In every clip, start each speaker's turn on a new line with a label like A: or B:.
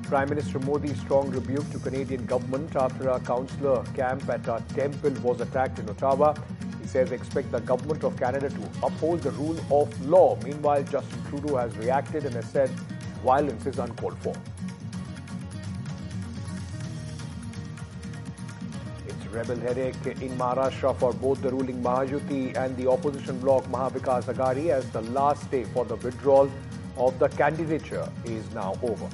A: Prime Minister Modi's strong rebuke to Canadian government after a councillor camp at a temple was attacked in Ottawa. He says expect the government of Canada to uphold the rule of law. Meanwhile, Justin Trudeau has reacted and has said violence is uncalled for. It's rebel headache in Maharashtra for both the ruling Mahayuti and the opposition bloc Mahavikas Aghadi as the last day for the withdrawal of the candidature is now over.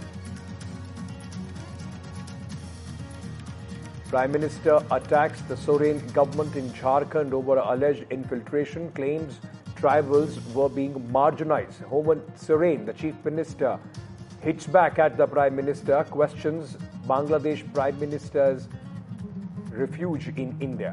A: Prime Minister attacks the Soren government in Jharkhand over alleged infiltration, claims tribals were being marginalized. Hemant Soren, the Chief Minister, hits back at the Prime Minister, questions Bangladesh Prime Minister's refuge in India.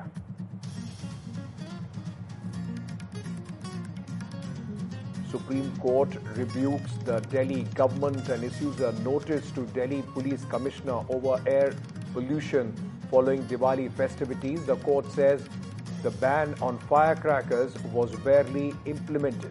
A: Supreme Court rebukes the Delhi government and issues a notice to Delhi Police Commissioner over air pollution following Diwali festivities. The court says the ban on firecrackers was barely implemented.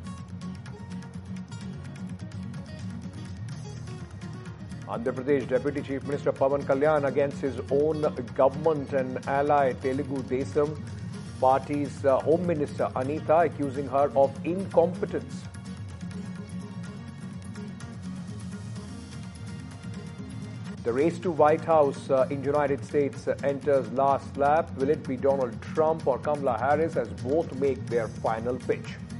A: Andhra Pradesh Deputy Chief Minister Pawan Kalyan against his own government and ally Telugu Desam Party's Home Minister Anita, accusing her of incompetence. The race to White House in United States enters last lap. Will it be Donald Trump or Kamala Harris as both make their final pitch?